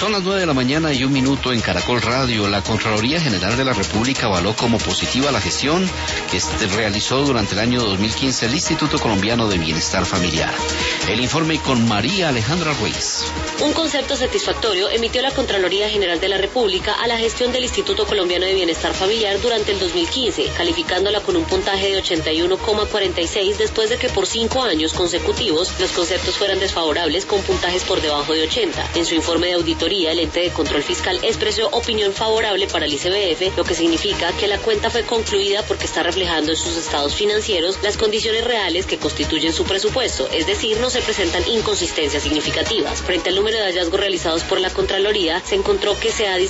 Son las 9:01 en Caracol Radio. La Contraloría General de la República avaló como positiva la gestión que realizó durante el año 2015 el Instituto Colombiano de Bienestar Familiar. El informe con María Alejandra Ruiz. Un concepto satisfactorio emitió la Contraloría General de la República a la gestión del Instituto Colombiano de Bienestar Familiar durante el 2015, calificándola con un puntaje de 81,46 después de que por 5 años consecutivos los conceptos fueran desfavorables con puntajes por debajo de 80. En su informe de auditoría, el ente de control fiscal expresó opinión favorable para el ICBF, lo que significa que la cuenta fue concluida porque está reflejando en sus estados financieros las condiciones reales que constituyen su presupuesto, es decir, no se presentan inconsistencias significativas. Frente al número de hallazgos realizados por la Contraloría, se encontró que se ha